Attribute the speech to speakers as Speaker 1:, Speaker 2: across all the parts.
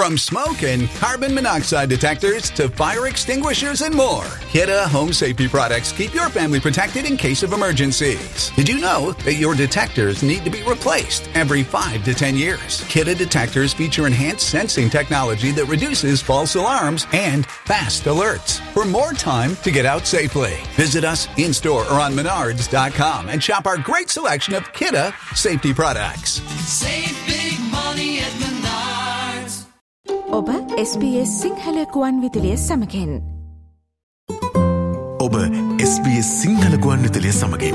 Speaker 1: From smoke and carbon monoxide detectors to fire extinguishers and more, Kidde Home Safety products keep your family protected in case of emergencies. Did you know that your detectors need to be replaced every 5 to 10 years? Kidde detectors feature enhanced sensing technology that reduces false alarms and fast alerts for more time to get out safely. Visit us in-store or on Menards.com and shop our great selection of Kidde Safety products.
Speaker 2: Save big money at Menards.
Speaker 3: ඔබ SBS Sinhala ගුවන් විදුලිය සමගින්.
Speaker 4: ඔබ SBS Sinhala ගුවන් විදුලිය සමගින්.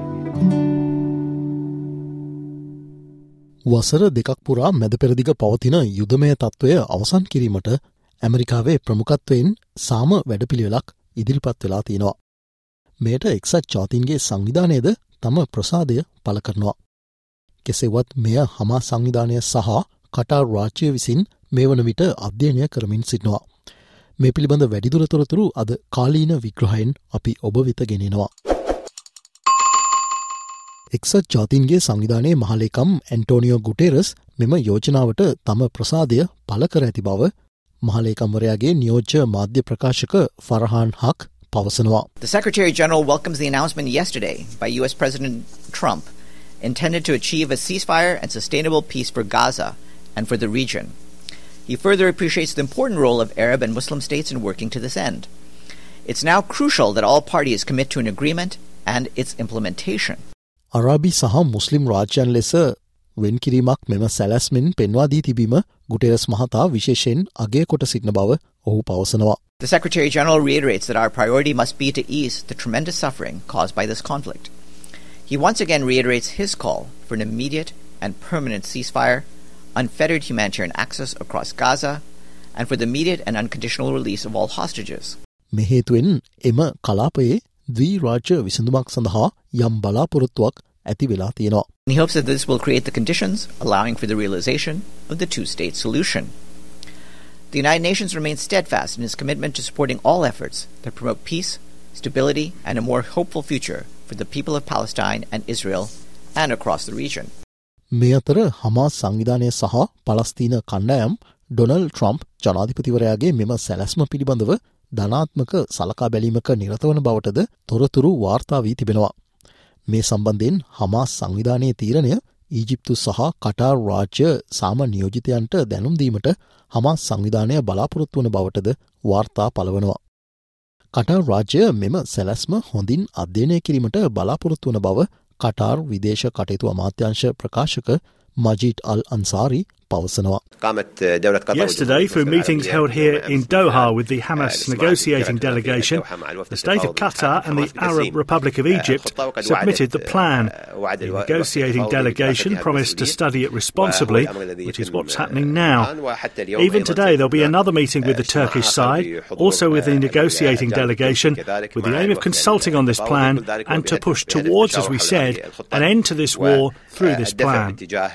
Speaker 4: වසර දෙකක් පුරා මැද පෙරදිග පවතින යුදමය තත්ත්වය අවසන් කිරීමට ඇමරිකාවේ ප්‍රමුඛත්වයෙන් සාම වැඩපිළිවෙලක් ඉදිරිපත් වෙලා තියෙනවා. මේට එක්සත් ජාතීන්ගේ සංවිධානයද තම ප්‍රසාදය පළ කරනවා. කෙසේවත් මෙය හමා සංවිධානය සහ කටාර් රාජ්‍ය විසින් මේ වන විට අධ්‍යයනය කරමින් සිටිනවා. මේ පිළිබඳ වැඩිදුර තොරතුරු අද කාලීන විග්‍රහයෙන් අපි ඔබ වෙත ගෙනෙනවා. එක්සත් ජාතීන්ගේ සංවිධානයේ මහලේකම් ඇන්ටෝනියෝ ගුටෙරස් මෙම යෝජනාවට තම ප්‍රසාදය පළ කර ඇති බව මහලේකම්වරයාගේ නියෝජ්‍ය මාධ්‍ය ප්‍රකාශක ෆරහාන් හක් පවසනවා.
Speaker 5: The Secretary General welcomes the announcement yesterday by U.S. President Trump intended to achieve a ceasefire and sustainable peace for Gaza and for the region. He further appreciates the important role of Arab and Muslim states in working to this end. It's now crucial that all parties commit to an agreement and its implementation.
Speaker 4: අරාබි සහ මුස්ලිම් රාජ්‍යයන් ලෙස වෙන්කිරීමක් මෙම සැලැස්මෙන් පෙන්වා දී තිබීම ගුටෙරස් මහතා විශේෂයෙන් අගය කොට සිටින බව ඔහු පවසනවා.
Speaker 5: The Secretary General reiterates that our priority must be to ease the tremendous suffering caused by this conflict. He once again reiterates his call for an immediate and permanent ceasefire, unfettered humanitarian access across Gaza, and for the immediate and unconditional release of all hostages.
Speaker 4: මේ හේතුවෙන් එම කලාපයේ ද්විරාජ්‍ය විසඳුමක් සඳහා යම් බලාපොරොත්තුවක් ඇති වෙලා තියෙනවා.
Speaker 5: He hopes that this will create the conditions allowing for the realization of the two-state solution. The United Nations remains steadfast in its commitment to supporting all efforts that promote peace, stability, and a more hopeful future for the people of Palestine and Israel and across the region.
Speaker 4: මේ අතර Hamas සංවිධානය සහ පලස්තීන කණ්ඩායම් Donald Trump ජනාධිපතිවරයාගේ මෙම සැලැස්ම පිළිබඳව ධනාත්මක සලකා බැලීමක නිරතවන බවටද තොරතුරු වාර්තා වී තිබෙනවා. මේ සම්බන්ධයෙන් හමාස් සංවිධානයේ තීරණය ඊජිප්තු සහ කටාර් රාජ්‍ය සාම නියෝජිතයන්ට දැනුම් දීමට හමාස් සංවිධානය බලාපොරොත්තු වන බවටද වාර්තා පළවනවා. කටාර් රාජ්‍ය මෙම සැලැස්ම හොඳින් අධ්‍යයනය කිරීමට බලාපොරොත්තු වන බව කටාර් විදේශ කටයුතු අමාත්‍යාංශ ප්‍රකාශක මජීඩ් අල් අන්සාරි පවසනවා.
Speaker 6: Yesterday, through meetings held here in Doha with the Hamas negotiating delegation, the State of Qatar and the Arab Republic of Egypt submitted the plan. The negotiating delegation promised to study it responsibly, which is what's happening now. Even today, there'll be another meeting with the Turkish side, also with the negotiating delegation, with the aim of consulting on this plan and to push towards, as we said, an end to this war through this plan.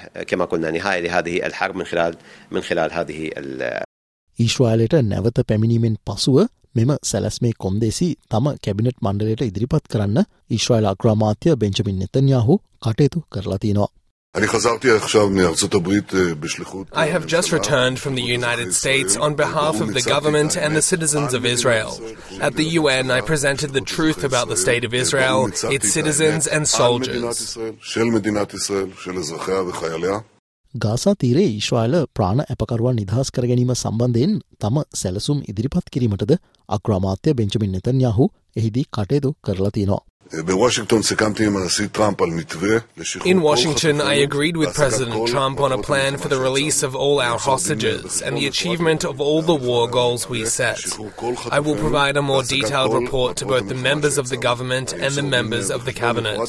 Speaker 4: ඊශ්‍රායලයට නැවත පැමිණීමෙන් පසුව මෙම සැලැස්මේ කොන්දේසි තම cabinet මණ්ඩලයට ඉදිරිපත් කරන්න Israel අග්‍රාමාත්‍ය Benjamin Netanyahu කටයුතු කරලා තියෙනවා.
Speaker 7: I have just returned from the United States on behalf of the government and the citizens of Israel. At the UN, I presented the truth about the state of Israel, its citizens and soldiers.
Speaker 4: Gaza තීරයේ ඊශ්‍රායල ප්‍රාණ අපකරුවන් නිදහස් කර ගැනීම සම්බන්ධයෙන් තම සැලසුම් ඉදිරිපත් කිරීමටද අග්‍රාමාත්‍ය බෙන්ජමින් නෙතන්යාහු එහිදී කටයුතු කරලා තියෙනවා.
Speaker 7: In Washington, I agreed with President Trump on a plan for the release of all our hostages and the achievement of all the war goals we set. I will provide a more detailed report to both the members of the government and the members of the cabinet.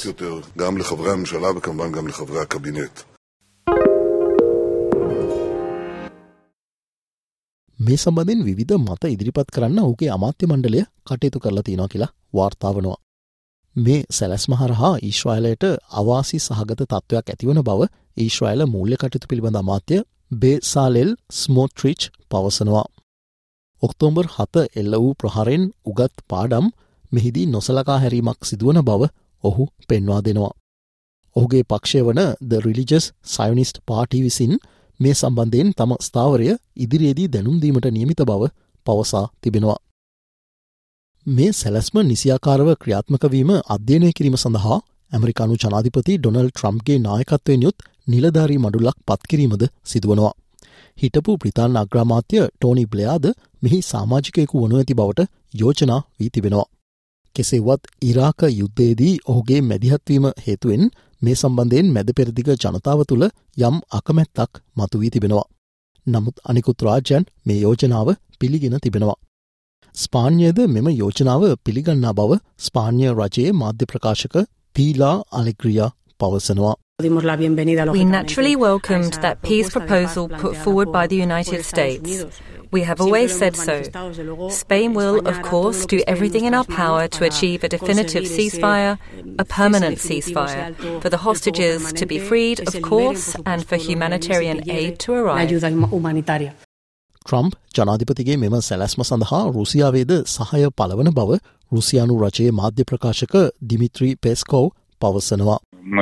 Speaker 4: මේ සම්බන්ධයෙන් විවිධ මත ඉදිරිපත් කරන්න ඔහුගේ අමාත්‍ය මණ්ඩලය කටයුතු කරලා තියෙනවා කියලා වාර්තා වනවා. මේ සැලැස්ම හරහා ඊශ්‍රායලයට අවාසි සහගත තත්ත්වයක් ඇතිවන බව ඊශ්‍රායල මූල්‍ය කටයුතු පිළිබඳ අමාත්‍ය බේසාලෙල් ස්මෝට්‍රිච් පවසනවා. ඔක්තෝබර් 7 එල්ල වූ ප්‍රහාරයෙන් උගත් පාඩම් මෙහිදී නොසලකා හැරීමක් සිදුවන බව ඔහු පෙන්වා දෙනවා. ඔහුගේ පක්ෂය වන The Religious Zionist Party විසින් මේ සම්බන්ධයෙන් තම ස්ථාවරය ඉදිරියේදී දැනුම් දීමට නියමිත බව පවසා තිබෙනවා. මේ සැලැස්ම නිසියාකාරව ක්‍රියාත්මක වීම අධ්‍යයනය කිරීම සඳහා ඇමරිකානු ජනාධිපති ඩොනල්ඩ් ට්‍රම්ප්ගේ නායකත්වයෙන් යුත් නිලධාරී මඩුලක් පත්කිරීමද සිදුවනවා. හිටපු බ්‍රිතාන්‍ය අග්‍රාමාත්‍ය ටෝනි බ්ලෙයාද මෙහි සමාජිකයෙකු වනු ඇති බවට යෝජනා වී තිබෙනවා. කෙසේවත් ඉරාක යුද්ධයේදී ඔහුගේ මැදිහත්වීම හේතුවෙන් මේ සම්බන්ධයෙන් මැද පෙරදිග ජනතාව තුළ යම් අකමැත්තක් මතුවී තිබෙනවා. නමුත් අනිකුත් රාජ්‍යයන් මේ යෝජනාව පිළිගෙන තිබෙනවා. ස්පාන්‍යද මෙම යෝජනාව පිළිගන්නා බව ස්පාන්‍ය රජයේ මාධ්‍ය ප්‍රකාශක පීලා අලෙග්‍රියා පවසනවා.
Speaker 8: We naturally welcomed that peace proposal put forward by the United States. We have always said so. Spain will, of course, do everything in our power to achieve a definitive ceasefire, a permanent ceasefire, for the hostages to be freed, of course, and for humanitarian aid to arrive.
Speaker 4: Trump ජනාධිපතිගේ මෙම සැලැස්ම සඳහා රුසියාවේද සහය පලවන බව රුසියානු රජයේ මාධ්‍ය ප්‍රකාශක දිමිත්‍රී පෙස්කෝව් පවසනවා.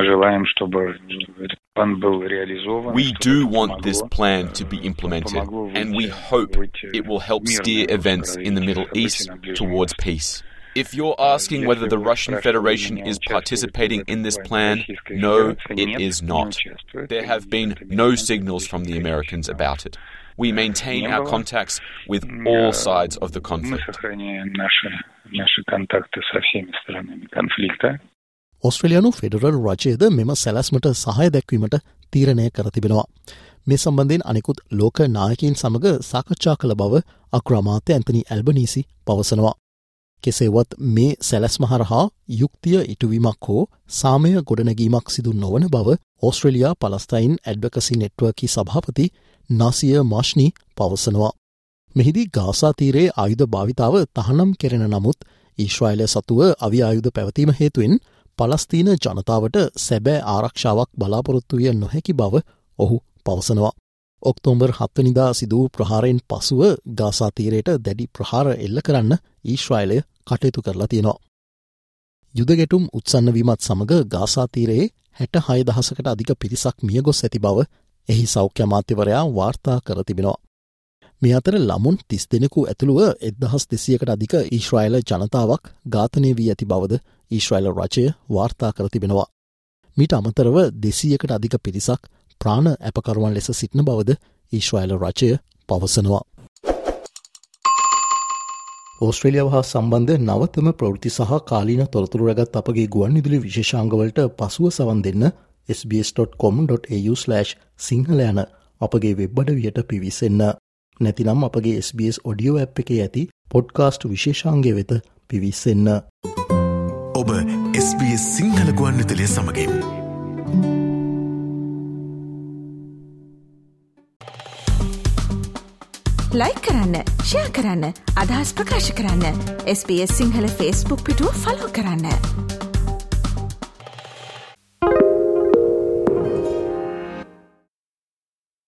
Speaker 9: We do want this plan to be implemented, and we hope it will help steer events in the Middle East towards peace. If you're asking whether the Russian Federation is participating in this plan, no, it is not. There have been no signals from the Americans about it. We maintain our contacts with all sides of the conflict.
Speaker 4: Australian federal රජයද මෙම සැලැස්මට සහය දැක්වීමට තීරණය කර තිබෙනවා. මේ සම්බන්ධයෙන් අනෙකුත් ලෝක නායකයින් සමග සාකච්ඡා කළ බව අග්‍රාමාත්‍ය ඇන්තනි ඇල්බනීසි පවසනවා. කෙසේවත් මේ සැලැස්ම හරහා යුක්තිය ඉටුවීමක් හෝ සාමය ගොඩනැගීමක් සිදු නොවන බව ඕස්ට්‍රේලියා පලස්තයින් ඇඩ්වකසි නෙට්වර්කි සභාපති නාසිය මාශ්නි පවසනවා. මෙහිදී ගාසා තීරයේ ආයුධ භාවිතාව තහනම් කෙරෙන නමුත් ඊශ්‍රායලය සතුව අවි ආයුධ පැවතීම හේතුවෙන් පලස්තීන ජනතාවට සැබෑ ආරක්ෂාවක් බලාපොරොත්තු විය නොහැකි බව ඔහු පවසනවා. ඔක්තෝබර් 7 වෙනිදා සිදු ප්‍රහාරයෙන් පසුව ගාසා තීරයට දැඩි ප්‍රහාර එල්ල කරන්න ඊශ්‍රායලය කටයුතු කරලා තියෙනවා. යුද ගැටුම් උත්සන්න වීමත් සමග ගාසා තීරයේ 66,000කට අධික පිරිසක් මියගොස් ඇති බව එහි සෞඛ්‍ය අමාත්‍යවරයා වාර්තා කර තිබෙනවා. මේ අතර ළමුන් 30 දෙනෙකු ඇතුළුව 1200කට අධික ඊශ්‍රායල ජනතාවක් ඝාතනය වී ඇති බවද ඊශ්‍රායල රජය වාර්තා කර තිබෙනවා. මීට අමතරව 200කට අධික පිරිසක් ප්‍රාණ ඇපකරුවන් ලෙස සිටින බවද ඊශ්‍රායල රජය පවසනවා. ඕස්ට්‍රේලියාව හා සම්බන්ධ නවතම ප්‍රවෘත්ති සහ කාලීන තොරතුරු රැගත් අපගේ ගුවන්විදුලි විශේෂාංගවලට පසුව සවන් දෙන්න sbs.com.au/සිංහල යන අපගේ වෙබ් අඩවියට පිවිසෙන්න. නැතිනම් අපගේ SBS ඔඩියෝ ඇප් එකේ ඇති පොඩ්කාස්ට් විශේෂාංගය වෙත පිවිසෙන්න.
Speaker 10: ඔබ SBS සිංහල ගුවන්විදුලිය සමගින්
Speaker 3: ලයික් කරන්න, ෂෙයා කරන්න, අදහස් ප්‍රකාශ කරන්න. SBS සිංහල Facebook පිටුව ෆලෝ කරන්න.